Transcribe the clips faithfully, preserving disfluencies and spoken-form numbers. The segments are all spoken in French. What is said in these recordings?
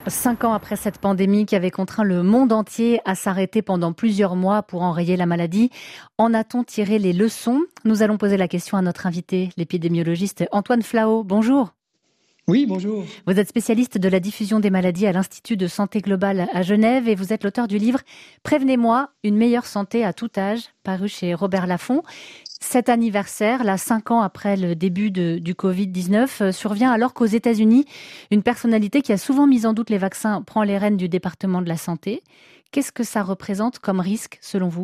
Cinq ans après cette pandémie qui avait contraint le monde entier à s'arrêter pendant plusieurs mois pour enrayer la maladie, en a-t-on tiré les leçons ? Nous allons poser la question à notre invité, l'épidémiologiste Antoine Flahault. Bonjour. Oui, bonjour. Vous êtes spécialiste de la diffusion des maladies à l'Institut de santé globale à Genève et vous êtes l'auteur du livre « Prévenez-moi, une meilleure santé à tout âge » paru chez Robert Laffont. Cet anniversaire, là, cinq ans après le début de, du covid dix-neuf, euh, survient alors qu'aux États-Unis, une personnalité qui a souvent mis en doute les vaccins prend les rênes du département de la santé. Qu'est-ce que ça représente comme risque, selon vous ?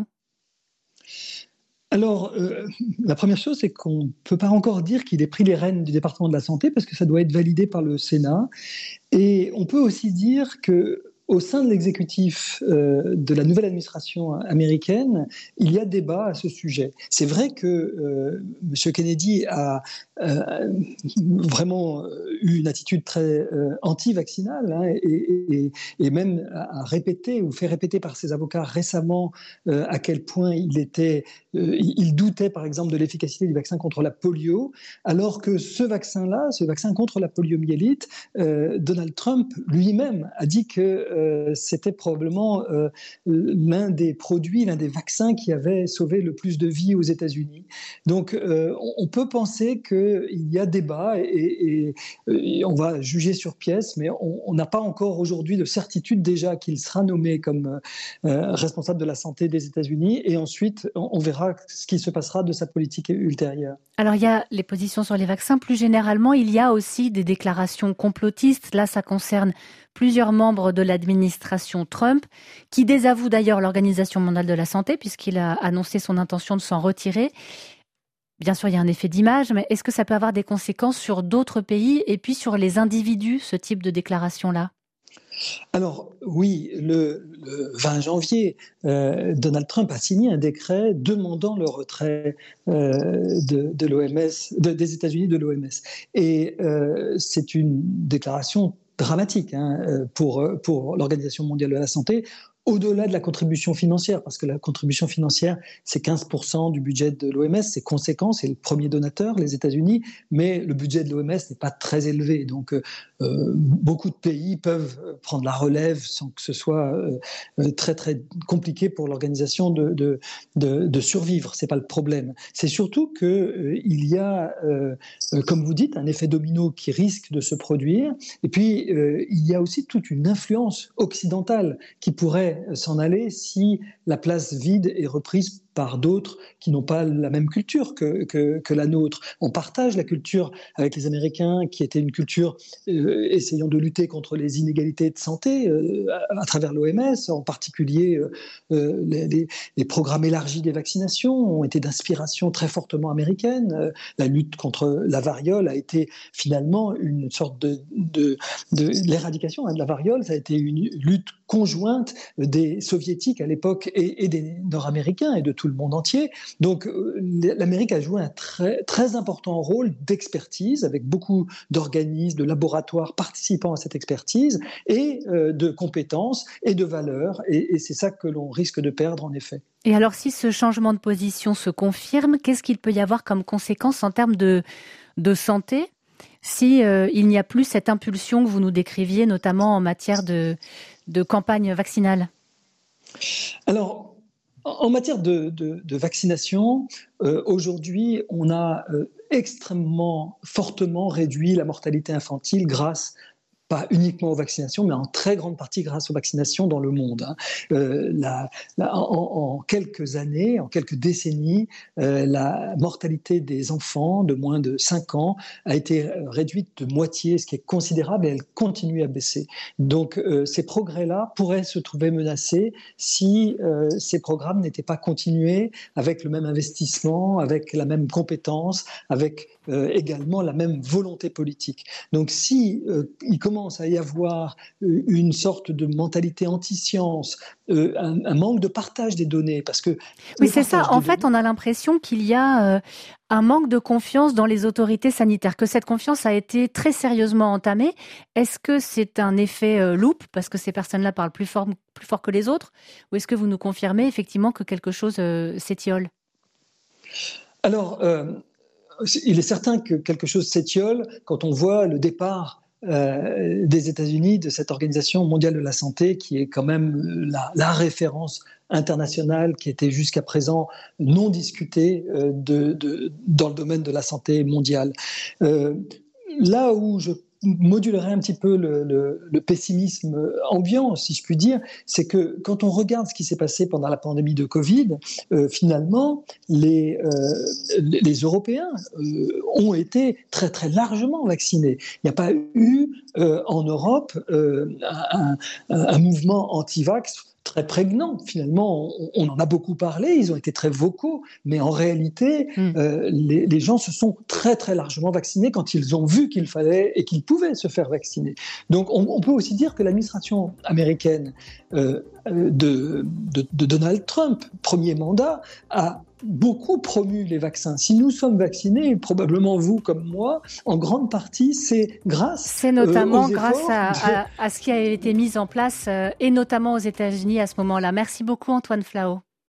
Alors, euh, la première chose, c'est qu'on ne peut pas encore dire qu'il ait pris les rênes du département de la santé parce que ça doit être validé par le Sénat. Et on peut aussi dire que au sein de l'exécutif euh, de la nouvelle administration américaine, il y a débat à ce sujet. C'est vrai que euh, M. Kennedy a euh, vraiment eu une attitude très euh, anti-vaccinale hein, et, et, et même a répété ou fait répéter par ses avocats récemment euh, à quel point il était, euh, il doutait par exemple de l'efficacité du vaccin contre la polio, alors que ce vaccin-là, ce vaccin contre la poliomyélite, euh, Donald Trump lui-même a dit que Euh, c'était probablement euh, l'un des produits, l'un des vaccins qui avait sauvé le plus de vies aux États-Unis. Donc, euh, on, on peut penser qu'il y a débat et, et, et on va juger sur pièce, mais on n'a pas encore aujourd'hui de certitude déjà qu'il sera nommé comme euh, responsable de la santé des États-Unis. Et ensuite, on, on verra ce qui se passera de sa politique ultérieure. Alors, il y a les positions sur les vaccins. Plus généralement, il y a aussi des déclarations complotistes. Là, ça concerne plusieurs membres de l'administration Trump, qui désavouent d'ailleurs l'Organisation mondiale de la santé, puisqu'il a annoncé son intention de s'en retirer. Bien sûr, il y a un effet d'image, mais est-ce que ça peut avoir des conséquences sur d'autres pays et puis sur les individus, ce type de déclaration-là ? Alors oui, le, le vingt janvier, euh, Donald Trump a signé un décret demandant le retrait euh, de, de l'O M S, de, des États-Unis de l'O M S. Et euh, c'est une déclaration dramatique hein, pour, pour l'Organisation mondiale de la santé, au-delà de la contribution financière, parce que la contribution financière, c'est quinze pour cent du budget de l'O M S, c'est conséquent, c'est le premier donateur, les États-Unis, mais le budget de l'O M S n'est pas très élevé. Donc, euh, beaucoup de pays peuvent prendre la relève sans que ce soit euh, très, très compliqué pour l'organisation de, de, de, de survivre. Ce n'est pas le problème. C'est surtout qu'il euh, y a, euh, comme vous dites, un effet domino qui risque de se produire. Et puis, euh, il y a aussi toute une influence occidentale qui pourrait s'en aller si la place vide est reprise par d'autres qui n'ont pas la même culture que, que, que la nôtre. On partage la culture avec les Américains, qui était une culture euh, essayant de lutter contre les inégalités de santé euh, à, à travers l'O M S, en particulier euh, les, les, les programmes élargis des vaccinations ont été d'inspiration très fortement américaine. Euh, la lutte contre la variole a été finalement une sorte de... de, de l'éradication hein, de la variole, ça a été une lutte conjointe des soviétiques à l'époque et, et des nord-américains et de tout le monde entier. Donc l'Amérique a joué un très, très important rôle d'expertise avec beaucoup d'organismes, de laboratoires participant à cette expertise et euh, de compétences et de valeurs. Et, et c'est ça que l'on risque de perdre en effet. Et alors si ce changement de position se confirme, qu'est-ce qu'il peut y avoir comme conséquence en termes de, de santé si euh, il n'y a plus cette impulsion que vous nous décriviez, notamment en matière de, de campagne vaccinale ? Alors, en matière de, de, de vaccination, euh, aujourd'hui, on a euh, extrêmement fortement réduit la mortalité infantile grâce pas uniquement aux vaccinations, mais en très grande partie grâce aux vaccinations dans le monde. Hein. Euh, la, la, en, en quelques années, en quelques décennies, euh, la mortalité des enfants de moins de cinq ans a été réduite de moitié, ce qui est considérable, et elle continue à baisser. Donc euh, ces progrès-là pourraient se trouver menacés si euh, ces programmes n'étaient pas continués avec le même investissement, avec la même compétence, avec euh, également la même volonté politique. Donc si euh, il commence à y avoir une sorte de mentalité anti-science, euh, un, un manque de partage des données, parce que... Oui, c'est ça. En fait, données... on a l'impression qu'il y a euh, un manque de confiance dans les autorités sanitaires, que cette confiance a été très sérieusement entamée. Est-ce que c'est un effet euh, loupe, parce que ces personnes-là parlent plus fort, plus fort que les autres, ou est-ce que vous nous confirmez effectivement que quelque chose euh, s'étiole ? Alors, euh, il est certain que quelque chose s'étiole quand on voit le départ euh, des États-Unis, de cette Organisation mondiale de la santé, qui est quand même la, la référence internationale, qui était jusqu'à présent non discutée euh, de, de, dans le domaine de la santé mondiale. Euh, là où je modulerait un petit peu le, le, le pessimisme ambiant, si je puis dire, c'est que quand on regarde ce qui s'est passé pendant la pandémie de Covid, euh, finalement, les, euh, les Européens euh, ont été très très largement vaccinés. Il n'y a pas eu euh, en Europe euh, un, un, un mouvement anti-vax très prégnant. Finalement, on, on en a beaucoup parlé, ils ont été très vocaux, mais en réalité, mmh. euh, les, les gens se sont très très largement vaccinés quand ils ont vu qu'il fallait et qu'ils pouvaient se faire vacciner. Donc, on, on peut aussi dire que l'administration américaine euh, de, de, de Donald Trump, premier mandat, a beaucoup promu les vaccins. Si nous sommes vaccinés, probablement vous comme moi, en grande partie, c'est grâce C'est notamment euh, aux grâce à, de... à, à ce qui a été mis en place, euh, et notamment aux États-Unis à ce moment-là. Merci beaucoup Antoine Flao.